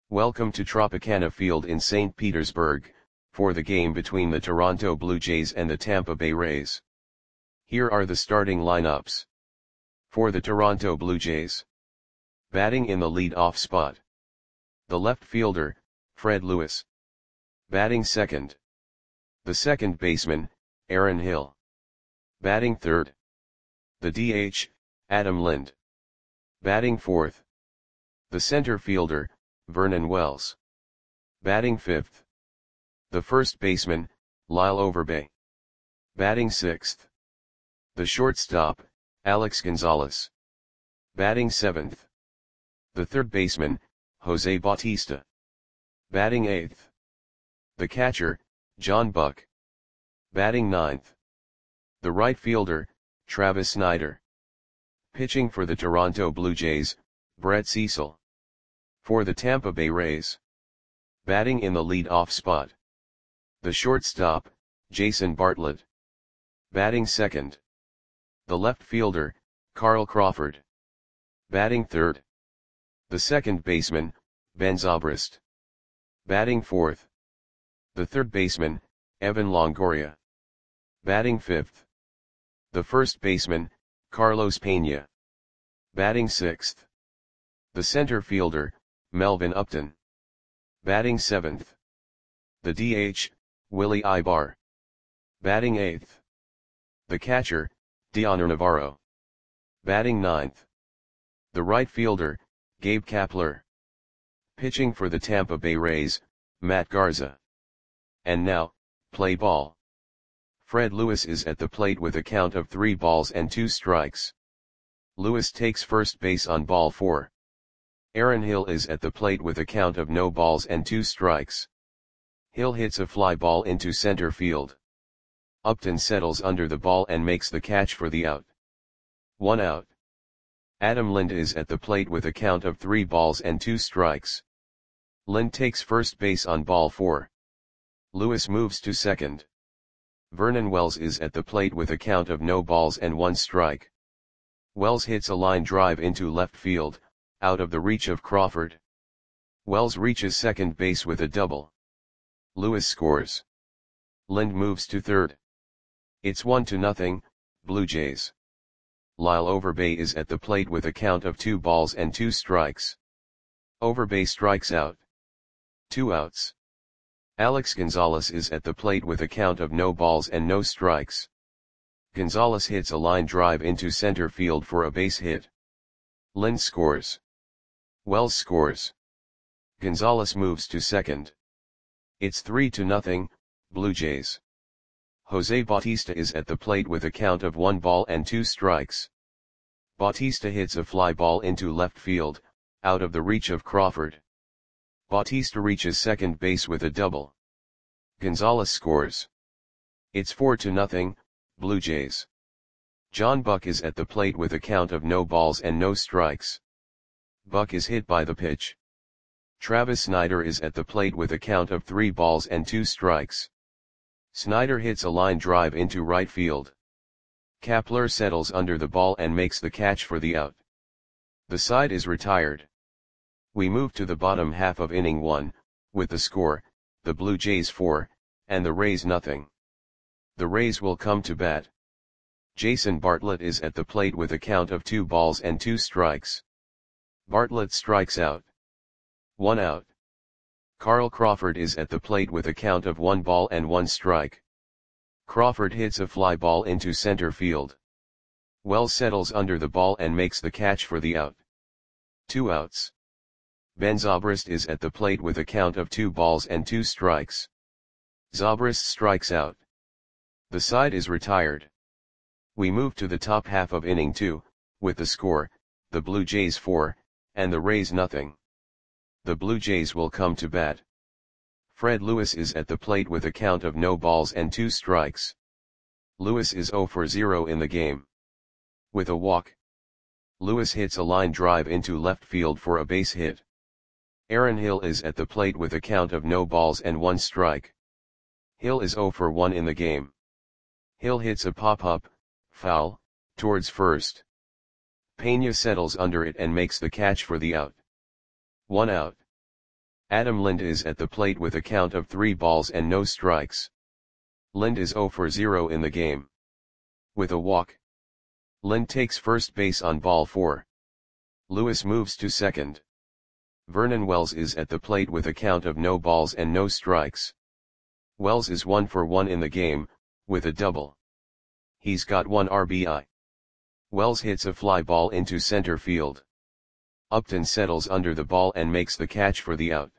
Welcome to Tropicana Field in St. Petersburg, for the game between the Toronto Blue Jays and the Tampa Bay Rays. Here are the starting lineups. For the Toronto Blue Jays. Batting in the lead-off spot. The left fielder, Fred Lewis. Batting second. The second baseman, Aaron Hill. Batting third. The DH, Adam Lind. Batting fourth. The center fielder, Vernon Wells. Batting fifth. The first baseman, Lyle Overbay. Batting sixth. The shortstop, Alex Gonzalez. Batting seventh. The third baseman, Jose Bautista. Batting eighth. The catcher, John Buck. Batting ninth. The right fielder, Travis Snider. Pitching for the Toronto Blue Jays, Brett Cecil. For the Tampa Bay Rays. Batting in the lead-off spot. The shortstop, Jason Bartlett. Batting second. The left fielder, Carl Crawford. Batting third. The second baseman, Ben Zobrist. Batting fourth. The third baseman, Evan Longoria. Batting fifth. The first baseman, Carlos Pena. Batting sixth. The center fielder, Melvin Upton. Batting seventh. The DH, Willie Ibar. Batting eighth. The catcher, Dioner Navarro. Batting ninth. The right fielder, Gabe Kapler. Pitching for the Tampa Bay Rays, Matt Garza. And now, play ball. Fred Lewis is at the plate with a count of 3 balls and 2 strikes. Lewis takes first base on ball 4. Aaron Hill is at the plate with a count of no balls and 2 strikes. Hill hits a fly ball into center field. Upton settles under the ball and makes the catch for the out. 1 out. Adam Lind is at the plate with a count of 3 balls and 2 strikes. Lind takes first base on ball 4. Lewis moves to second. Vernon Wells is at the plate with a count of no balls and 1 strike. Wells hits a line drive into left field, out of the reach of Crawford. Wells reaches second base with a double. Lewis scores. Lind moves to third. It's 1-0, Blue Jays. Lyle Overbay is at the plate with a count of 2 balls and 2 strikes. Overbay strikes out. 2 outs. Alex Gonzalez is at the plate with a count of no balls and no strikes. Gonzalez hits a line drive into center field for a base hit. Lind scores. Wells scores. Gonzalez moves to second. It's 3-0, Blue Jays. Jose Bautista is at the plate with a count of 1 ball and 2 strikes. Bautista hits a fly ball into left field, out of the reach of Crawford. Bautista reaches second base with a double. Gonzalez scores. It's 4-0, Blue Jays. John Buck is at the plate with a count of no balls and no strikes. Buck is hit by the pitch. Travis Snider is at the plate with a count of 3 balls and 2 strikes. Snider hits a line drive into right field. Kapler settles under the ball and makes the catch for the out. The side is retired. We move to the bottom half of inning 1, with the score, the Blue Jays 4, and the Rays 0. The Rays will come to bat. Jason Bartlett is at the plate with a count of 2 balls and 2 strikes. Bartlett strikes out. 1 out. Carl Crawford is at the plate with a count of 1 ball and 1 strike. Crawford hits a fly ball into center field. Wells settles under the ball and makes the catch for the out. 2 outs. Ben Zobrist is at the plate with a count of 2 balls and 2 strikes. Zobrist strikes out. The side is retired. We move to the top half of inning 2, with the score, the Blue Jays 4, and the Rays 0. The Blue Jays will come to bat. Fred Lewis is at the plate with a count of no balls and 2 strikes. Lewis is 0 for 0 in the game. With a walk. Lewis hits a line drive into left field for a base hit. Aaron Hill is at the plate with a count of no balls and 1 strike. Hill is 0 for 1 in the game. Hill hits a pop-up, foul, towards first. Pena settles under it and makes the catch for the out. 1 out. Adam Lind is at the plate with a count of 3 balls and no strikes. Lind is 0 for 0 in the game. With a walk, Lind takes first base on ball 4. Lewis moves to second. Vernon Wells is at the plate with a count of no balls and no strikes. Wells is 1 for 1 in the game, with a double. He's got 1 RBI. Wells hits a fly ball into center field. Upton settles under the ball and makes the catch for the out.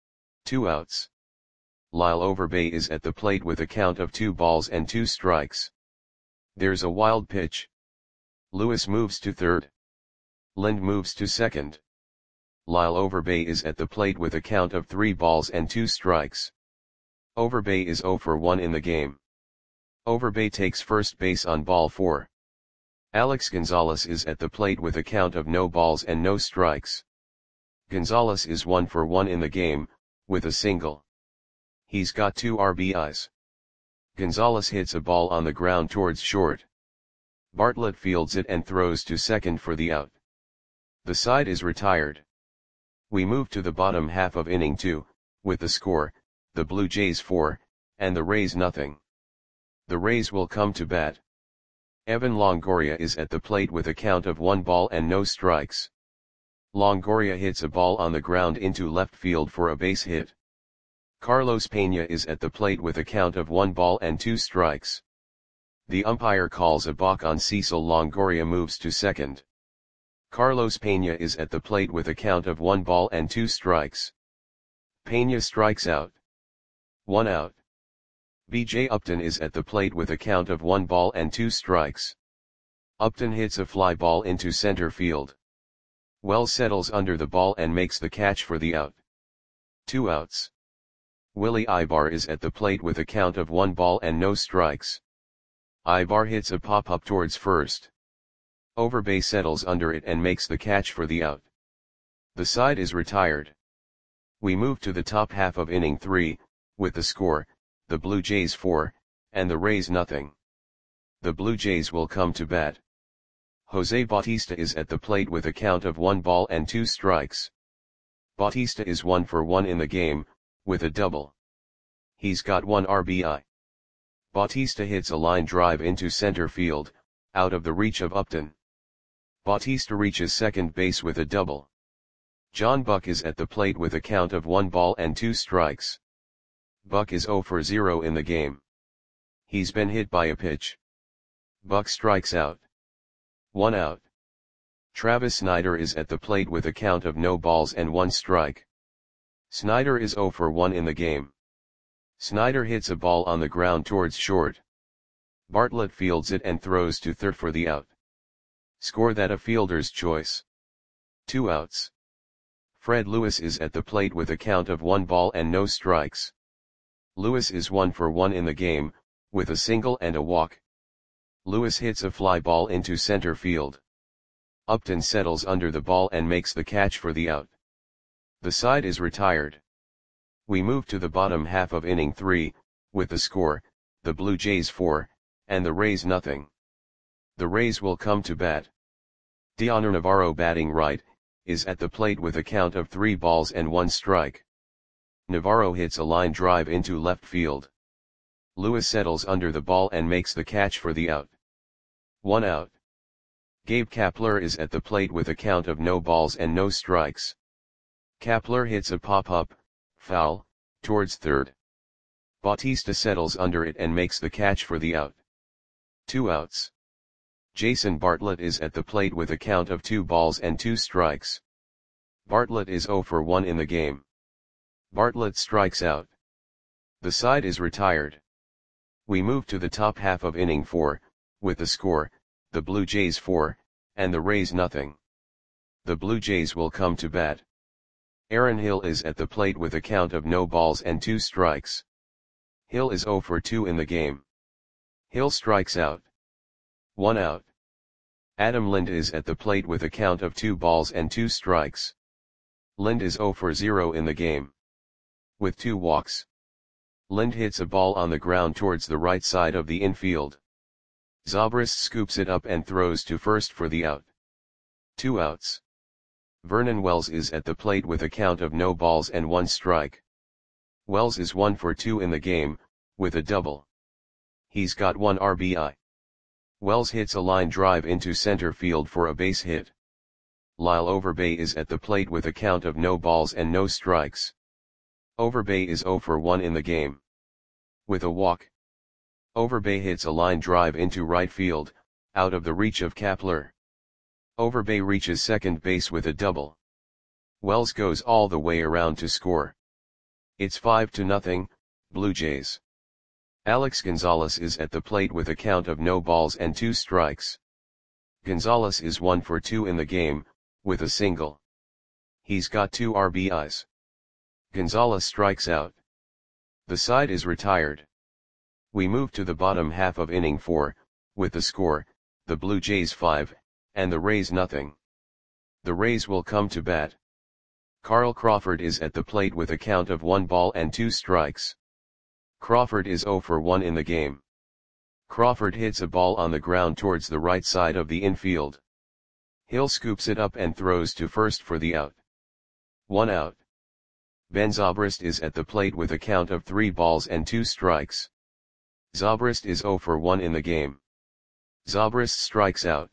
2 outs. Lyle Overbay is at the plate with a count of 2 balls and 2 strikes. There's a wild pitch. Lewis moves to third. Lind moves to second. Lyle Overbay is at the plate with a count of 3 balls and 2 strikes. Overbay is 0 for 1 in the game. Overbay takes first base on ball 4. Alex Gonzalez is at the plate with a count of no balls and no strikes. Gonzalez is 1 for 1 in the game, with a single. He's got 2 RBIs. Gonzalez hits a ball on the ground towards short. Bartlett fields it and throws to second for the out. The side is retired. We move to the bottom half of inning 2, with the score, the Blue Jays 4, and the Rays nothing. The Rays will come to bat. Evan Longoria is at the plate with a count of 1 ball and no strikes. Longoria hits a ball on the ground into left field for a base hit. Carlos Pena is at the plate with a count of 1 ball and 2 strikes. The umpire calls a balk on Cecil. Longoria moves to second. Carlos Pena is at the plate with a count of 1 ball and 2 strikes. Pena strikes out. 1 out. B.J. Upton is at the plate with a count of 1 ball and 2 strikes. Upton hits a fly ball into center field. Wells settles under the ball and makes the catch for the out. 2 outs. Willie Ibar is at the plate with a count of 1 ball and no strikes. Ibar hits a pop-up towards first. Overbay settles under it and makes the catch for the out. The side is retired. We move to the top half of inning 3, with the score, the Blue Jays 4, and the Rays nothing. The Blue Jays will come to bat. Jose Bautista is at the plate with a count of 1 ball and 2 strikes. Bautista is 1 for 1 in the game, with a double. He's got 1 RBI. Bautista hits a line drive into center field, out of the reach of Upton. Bautista reaches second base with a double. John Buck is at the plate with a count of 1 ball and 2 strikes. Buck is 0 for 0 in the game. He's been hit by a pitch. Buck strikes out. 1 out. Travis Snider is at the plate with a count of no balls and 1 strike. Snider is 0 for 1 in the game. Snider hits a ball on the ground towards short. Bartlett fields it and throws to third for the out. Score that a fielder's choice. 2 outs. Fred Lewis is at the plate with a count of 1 ball and no strikes. Lewis is 1 for 1 in the game, with a single and a walk. Lewis hits a fly ball into center field. Upton settles under the ball and makes the catch for the out. The side is retired. We move to the bottom half of inning 3, with the score, the Blue Jays 4, and the Rays nothing. The Rays will come to bat. Dioner Navarro, batting right, is at the plate with a count of 3 balls and 1 strike. Navarro hits a line drive into left field. Lewis settles under the ball and makes the catch for the out. 1 out. Gabe Kapler is at the plate with a count of no balls and no strikes. Kapler hits a pop-up, foul, towards third. Bautista settles under it and makes the catch for the out. 2 outs. Jason Bartlett is at the plate with a count of 2 balls and 2 strikes. Bartlett is 0 for 1 in the game. Bartlett strikes out. The side is retired. We move to the top half of inning 4, with the score, the Blue Jays 4, and the Rays nothing. The Blue Jays will come to bat. Aaron Hill is at the plate with a count of no balls and 2 strikes. Hill is 0 for 2 in the game. Hill strikes out. 1 out. Adam Lind is at the plate with a count of 2 balls and 2 strikes. Lind is 0 for 0 in the game. With 2 walks. Lind hits a ball on the ground towards the right side of the infield. Zobrist scoops it up and throws to first for the out. 2 outs. Vernon Wells is at the plate with a count of no balls and 1 strike. Wells is 1 for 2 in the game, with a double. He's got 1 RBI. Wells hits a line drive into center field for a base hit. Lyle Overbay is at the plate with a count of no balls and no strikes. Overbay is 0 for 1 in the game. With a walk. Overbay hits a line drive into right field, out of the reach of Kapler. Overbay reaches second base with a double. Wells goes all the way around to score. It's 5-0, Blue Jays. Alex Gonzalez is at the plate with a count of no balls and 2 strikes. Gonzalez is 1 for 2 in the game, with a single. He's got 2 RBIs. Gonzalez strikes out. The side is retired. We move to the bottom half of inning 4, with the score, the Blue Jays 5, and the Rays nothing. The Rays will come to bat. Carl Crawford is at the plate with a count of 1 ball and 2 strikes. Crawford is 0 for 1 in the game. Crawford hits a ball on the ground towards the right side of the infield. Hill scoops it up and throws to first for the out. 1 out. Ben Zobrist is at the plate with a count of 3 balls and 2 strikes. Zobrist is 0 for 1 in the game. Zobrist strikes out.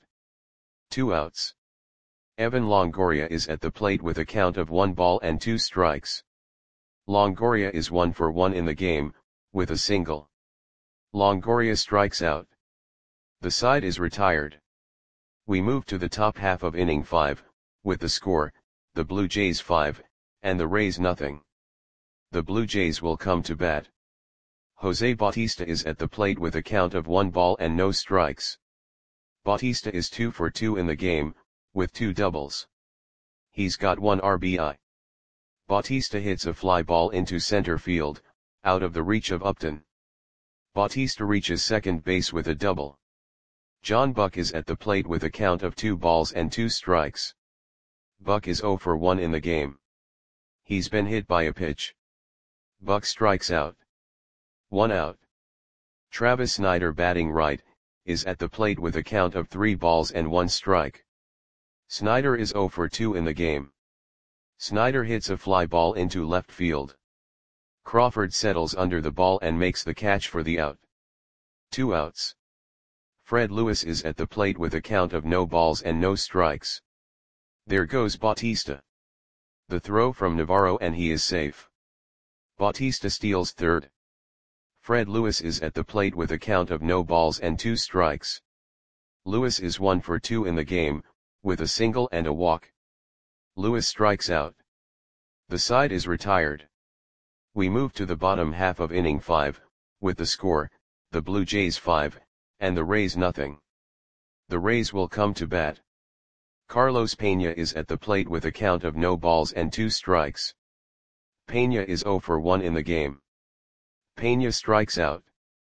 2 outs. Evan Longoria is at the plate with a count of 1 ball and 2 strikes. Longoria is 1 for 1 in the game, with a single. Longoria strikes out. The side is retired. We move to the top half of inning 5, with the score, the Blue Jays 5, and the Rays nothing. The Blue Jays will come to bat. Jose Bautista is at the plate with a count of 1 ball and no strikes. Bautista is 2 for 2 in the game, with 2 doubles. He's got 1 RBI. Bautista hits a fly ball into center field, out of the reach of Upton. Bautista reaches second base with a double. John Buck is at the plate with a count of 2 balls and 2 strikes. Buck is 0 for 1 in the game. He's been hit by a pitch. Buck strikes out. 1 out. Travis Snider, batting right, is at the plate with a count of 3 balls and 1 strike. Snider is 0 for 2 in the game. Snider hits a fly ball into left field. Crawford settles under the ball and makes the catch for the out. 2 outs. Fred Lewis is at the plate with a count of no balls and no strikes. There goes Bautista. The throw from Navarro and he is safe. Bautista steals third. Fred Lewis is at the plate with a count of no balls and 2 strikes. Lewis is 1 for 2 in the game, with a single and a walk. Lewis strikes out. The side is retired. We move to the bottom half of inning 5, with the score, the Blue Jays 5, and the Rays nothing. The Rays will come to bat. Carlos Pena is at the plate with a count of no balls and 2 strikes. Pena is 0 for 1 in the game. Pena strikes out.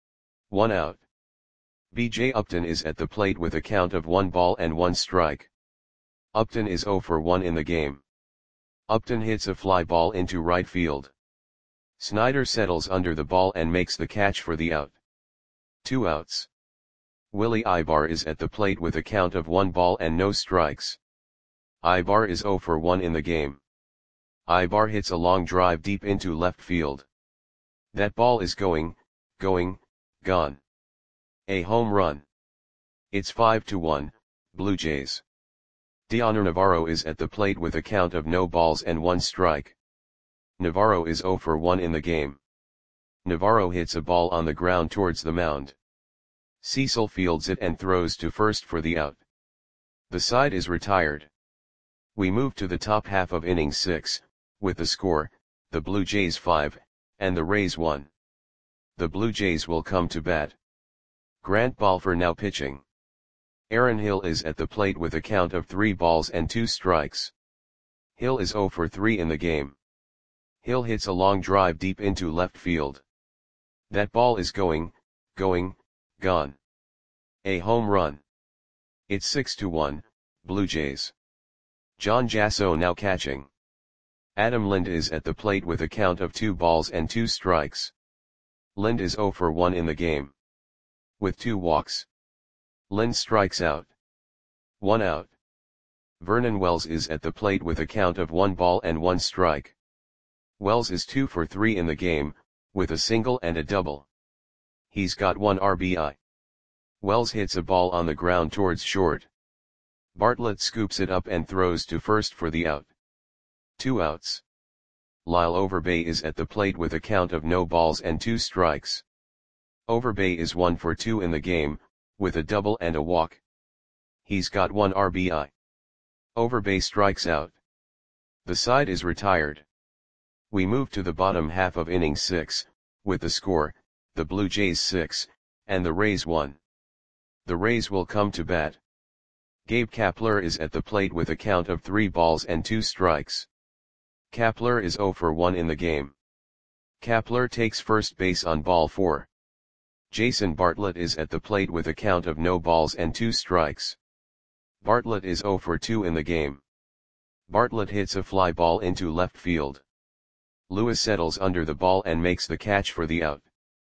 1 out. B.J. Upton is at the plate with a count of 1 ball and 1 strike. Upton is 0 for 1 in the game. Upton hits a fly ball into right field. Snider settles under the ball and makes the catch for the out. 2 outs. Willie Ibar is at the plate with a count of 1 ball and no strikes. Ibar is 0 for 1 in the game. Ibar hits a long drive deep into left field. That ball is gone. A home run. It's 5-1, Blue Jays. Dioner Navarro is at the plate with a count of no balls and 1 strike. Navarro is 0 for 1 in the game. Navarro hits a ball on the ground towards the mound. Cecil fields it and throws to first for the out. The side is retired. We move to the top half of inning 6, with the score, the Blue Jays 5, and the Rays 1. The Blue Jays will come to bat. Grant Balfour now pitching. Aaron Hill is at the plate with a count of 3 balls and 2 strikes. Hill is 0 for 3 in the game. Hill hits a long drive deep into left field. That ball is gone. A home run. It's 6-1, Blue Jays. John Jasso now catching. Adam Lind is at the plate with a count of 2 balls and 2 strikes. Lind is 0 for 1 in the game. With 2 walks. Lind strikes out. 1 out. Vernon Wells is at the plate with a count of 1 ball and 1 strike. Wells is 2 for 3 in the game, with a single and a double. He's got 1 RBI. Wells hits a ball on the ground towards short. Bartlett scoops it up and throws to first for the out. 2 outs. Lyle Overbay is at the plate with a count of no balls and 2 strikes. Overbay is 1 for 2 in the game, with a double and a walk. He's got 1 RBI. Overbay strikes out. The side is retired. We move to the bottom half of inning 6, with the score, the Blue Jays 6, and the Rays 1. The Rays will come to bat. Gabe Kapler is at the plate with a count of 3 balls and 2 strikes. Kapler is 0 for 1 in the game. Kapler takes first base on ball 4. Jason Bartlett is at the plate with a count of no balls and 2 strikes. Bartlett is 0 for 2 in the game. Bartlett hits a fly ball into left field. Lewis settles under the ball and makes the catch for the out.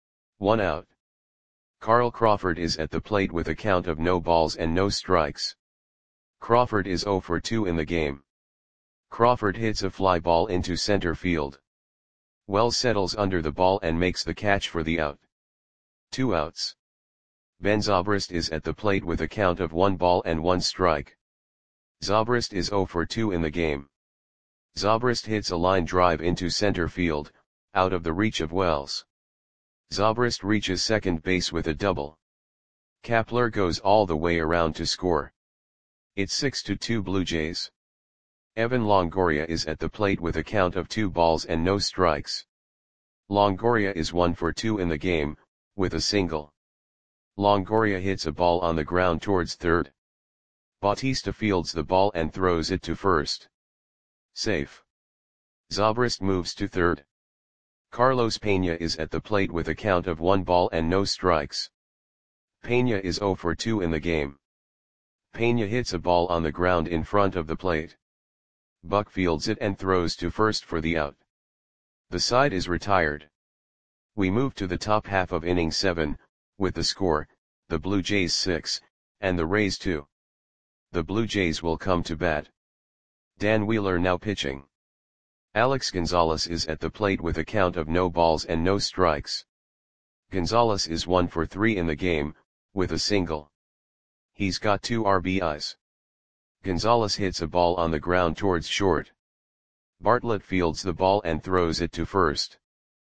1 out. Carl Crawford is at the plate with a count of no balls and no strikes. Crawford is 0 for 2 in the game. Crawford hits a fly ball into center field. Wells settles under the ball and makes the catch for the out. 2 outs. Ben Zobrist is at the plate with a count of 1 ball and 1 strike. Zobrist is 0 for 2 in the game. Zobrist hits a line drive into center field, out of the reach of Wells. Zobrist reaches second base with a double. Kapler goes all the way around to score. It's 6-2 Blue Jays. Evan Longoria is at the plate with a count of 2 balls and no strikes. Longoria is 1 for 2 in the game, with a single. Longoria hits a ball on the ground towards third. Bautista fields the ball and throws it to first. Safe. Zobrist moves to third. Carlos Pena is at the plate with a count of 1 ball and no strikes. Pena is 0 for 2 in the game. Pena hits a ball on the ground in front of the plate. Buck fields it and throws to first for the out. The side is retired. We move to the top half of inning 7, with the score, the Blue Jays 6, and the Rays 2. The Blue Jays will come to bat. Dan Wheeler now pitching. Alex Gonzalez is at the plate with a count of no balls and no strikes. Gonzalez is 1 for 3 in the game, with a single. He's got 2 RBIs. Gonzalez hits a ball on the ground towards short. Bartlett fields the ball and throws it to first.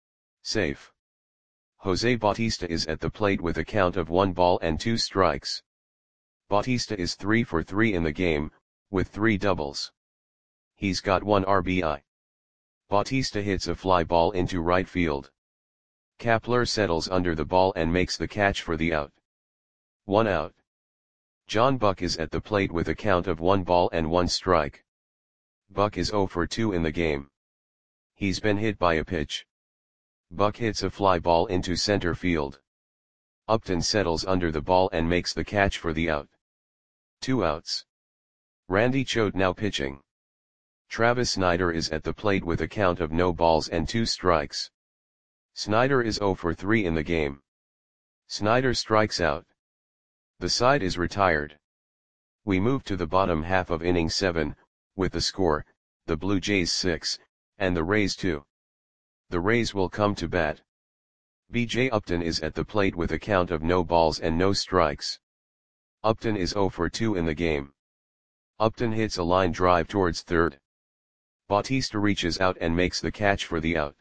Safe. Jose Bautista is at the plate with a count of 1 ball and 2 strikes. Bautista is 3 for 3 in the game, with 3 doubles. He's got 1 RBI. Bautista hits a fly ball into right field. Kapler settles under the ball and makes the catch for the out. 1 out. John Buck is at the plate with a count of 1 ball and 1 strike. Buck is 0 for 2 in the game. He's been hit by a pitch. Buck hits a fly ball into center field. Upton settles under the ball and makes the catch for the out. 2 outs. Randy Choate now pitching. Travis Snyder is at the plate with a count of no balls and 2 strikes. Snyder is 0 for 3 in the game. Snyder strikes out. The side is retired. We move to the bottom half of inning 7, with the score, the Blue Jays 6, and the Rays 2. The Rays will come to bat. B.J. Upton is at the plate with a count of no balls and no strikes. Upton is 0 for 2 in the game. Upton hits a line drive towards third. Bautista reaches out and makes the catch for the out.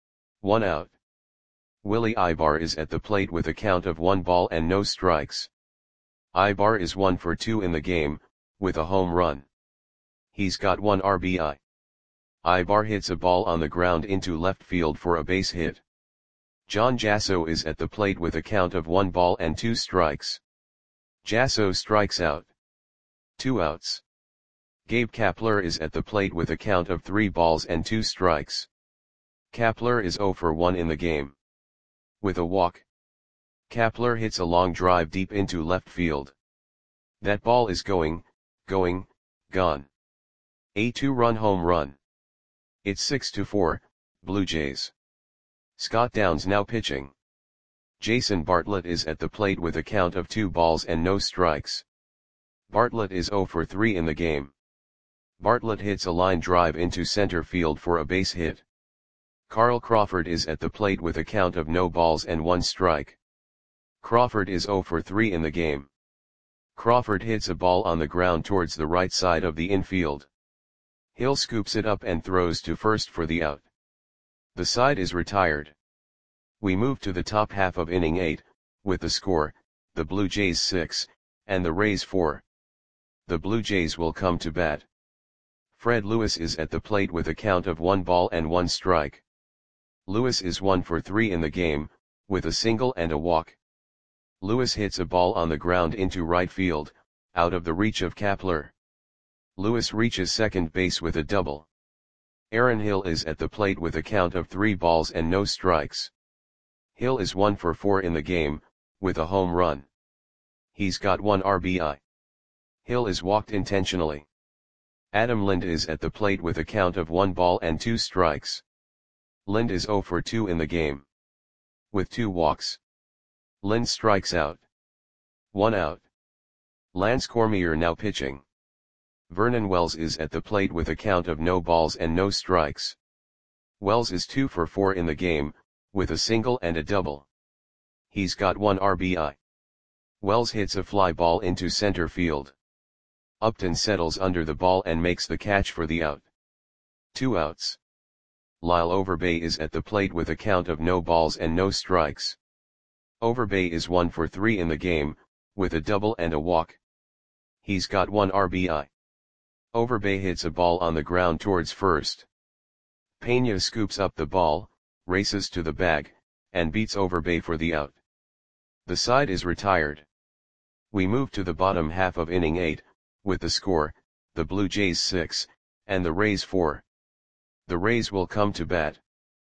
1 out. Willie Ibar is at the plate with a count of 1 ball and no strikes. Ibar is 1 for 2 in the game, with a home run. He's got 1 RBI. Ibar hits a ball on the ground into left field for a base hit. John Jasso is at the plate with a count of 1 ball and 2 strikes. Jasso strikes out. 2 outs. Gabe Kapler is at the plate with a count of 3 balls and 2 strikes. Kapler is 0 for 1 in the game. With a walk. Kapler hits a long drive deep into left field. That ball is gone. A 2-run home run. It's 6-4, Blue Jays. Scott Downs now pitching. Jason Bartlett is at the plate with a count of 2 balls and no strikes. Bartlett is 0 for 3 in the game. Bartlett hits a line drive into center field for a base hit. Carl Crawford is at the plate with a count of no balls and 1 strike. Crawford is 0 for 3 in the game. Crawford hits a ball on the ground towards the right side of the infield. Hill scoops it up and throws to first for the out. The side is retired. We move to the top half of inning 8, with the score, the Blue Jays 6, and the Rays 4. The Blue Jays will come to bat. Fred Lewis is at the plate with a count of 1 ball and 1 strike. Lewis is 1 for 3 in the game, with a single and a walk. Lewis hits a ball on the ground into right field, out of the reach of Kapler. Lewis reaches second base with a double. Aaron Hill is at the plate with a count of 3 balls and no strikes. Hill is 1 for 4 in the game, with a home run. He's got 1 RBI. Hill is walked intentionally. Adam Lind is at the plate with a count of 1 ball and 2 strikes. Lind is 0 for 2 in the game, with 2 walks. Lind strikes out. 1 out. Lance Cormier now pitching. Vernon Wells is at the plate with a count of no balls and no strikes. Wells is 2 for 4 in the game, with a single and a double. He's got 1 RBI. Wells hits a fly ball into center field. Upton settles under the ball and makes the catch for the out. 2 outs. Lyle Overbay is at the plate with a count of no balls and no strikes. Overbay is 1 for 3 in the game, with a double and a walk. He's got 1 RBI. Overbay hits a ball on the ground towards first. Pena scoops up the ball, races to the bag, and beats Overbay for the out. The side is retired. We move to the bottom half of inning 8, with the score, the Blue Jays 6, and the Rays 4. The Rays will come to bat.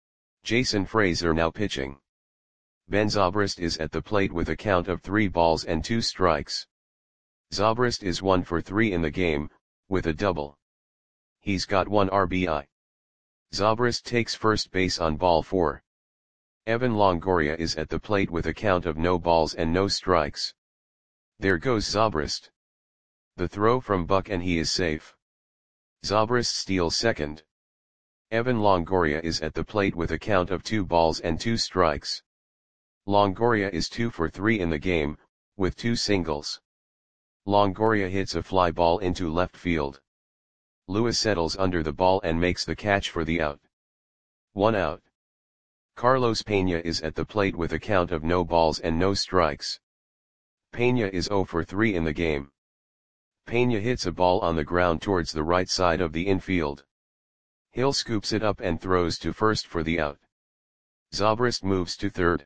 Jason Frazier now pitching. Ben Zobrist is at the plate with a count of 3 balls and 2 strikes. Zobrist is 1 for 3 in the game, with a double. He's got 1 RBI. Zobrist takes first base on ball 4. Evan Longoria is at the plate with a count of no balls and no strikes. There goes Zobrist. The throw from Buck and he is safe. Zobrist steals second. Evan Longoria is at the plate with a count of 2 balls and 2 strikes. Longoria is 2 for 3 in the game, with 2 singles. Longoria hits a fly ball into left field. Lewis settles under the ball and makes the catch for the out. 1 out. Carlos Pena is at the plate with a count of no balls and no strikes. Pena is 0 for 3 in the game. Pena hits a ball on the ground towards the right side of the infield. Hill scoops it up and throws to first for the out. Zobrist moves to third.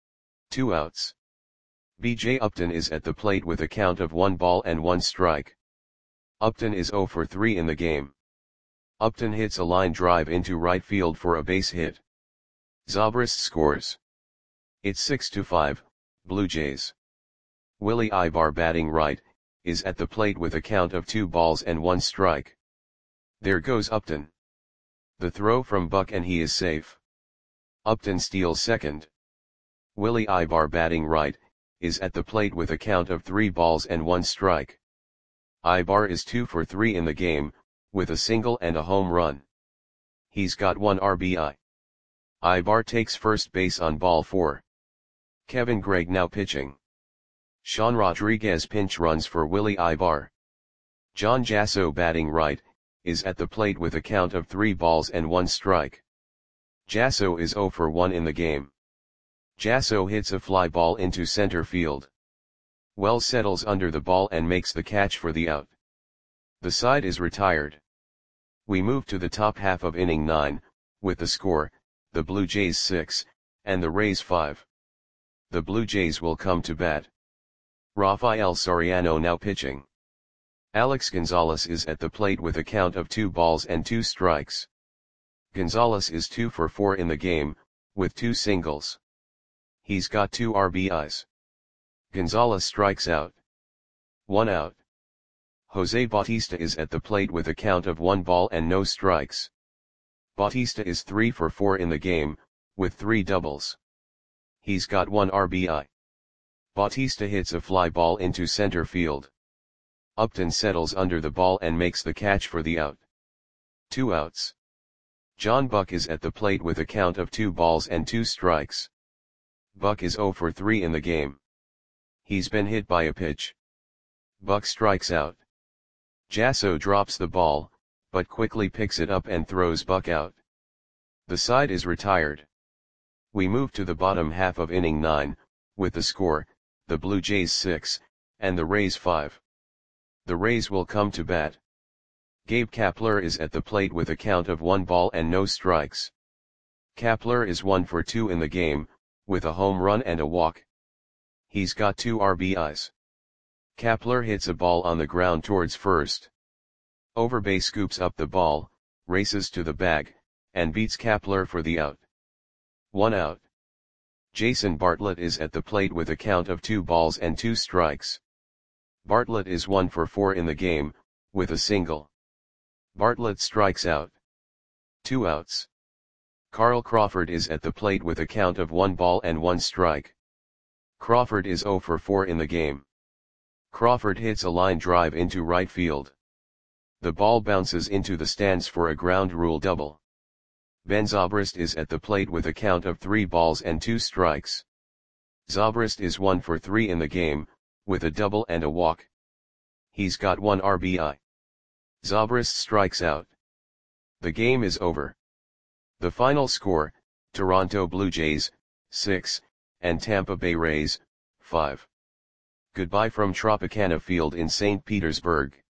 2 outs. B.J. Upton is at the plate with a count of 1 ball and 1 strike. Upton is 0 for 3 in the game. Upton hits a line drive into right field for a base hit. Zobrist scores. It's 6-5, Blue Jays. Willie Ibar batting right, is at the plate with a count of 2 balls and 1 strike. There goes Upton. The throw from Buck and he is safe. Upton steals second. Willie Ibar batting right, is at the plate with a count of 3 balls and 1 strike. Ibar is 2 for 3 in the game, with a single and a home run. He's got 1 RBI. Ibar takes first base on ball 4. Kevin Gregg now pitching. Sean Rodriguez pinch runs for Willie Ibar. John Jasso batting right, is at the plate with a count of 3 balls and 1 strike. Jasso is 0 for 1 in the game. Jasso hits a fly ball into center field. Wells settles under the ball and makes the catch for the out. The side is retired. We move to the top half of inning 9, with the score, the Blue Jays 6, and the Rays 5. The Blue Jays will come to bat. Rafael Soriano now pitching. Alex Gonzalez is at the plate with a count of 2 balls and 2 strikes. Gonzalez is 2 for 4 in the game, with 2 singles. He's got 2 RBIs. Gonzalez strikes out. 1 out. Jose Bautista is at the plate with a count of 1 ball and no strikes. Bautista is 3 for 4 in the game, with 3 doubles. He's got 1 RBI. Bautista hits a fly ball into center field. Upton settles under the ball and makes the catch for the out. 2 outs. John Buck is at the plate with a count of 2 balls and 2 strikes. Buck is 0 for 3 in the game. He's been hit by a pitch. Buck strikes out. Jasso drops the ball, but quickly picks it up and throws Buck out. The side is retired. We move to the bottom half of inning 9, with the score, the Blue Jays 6, and the Rays 5. The Rays will come to bat. Gabe Kapler is at the plate with a count of 1 ball and no strikes. Kapler is 1 for 2 in the game, with a home run and a walk. He's got 2 RBIs. Kapler hits a ball on the ground towards first. Overbay scoops up the ball, races to the bag, and beats Kapler for the out. 1 out. Jason Bartlett is at the plate with a count of 2 balls and 2 strikes. Bartlett is 1 for 4 in the game, with a single. Bartlett strikes out. 2 outs. Carl Crawford is at the plate with a count of 1 ball and 1 strike. Crawford is 0 for 4 in the game. Crawford hits a line drive into right field. The ball bounces into the stands for a ground rule double. Ben Zobrist is at the plate with a count of 3 balls and 2 strikes. Zobrist is 1 for 3 in the game, with a double and a walk. He's got 1 RBI. Zobrist strikes out. The game is over. The final score, Toronto Blue Jays, 6, and Tampa Bay Rays, 5. Goodbye from Tropicana Field in St. Petersburg.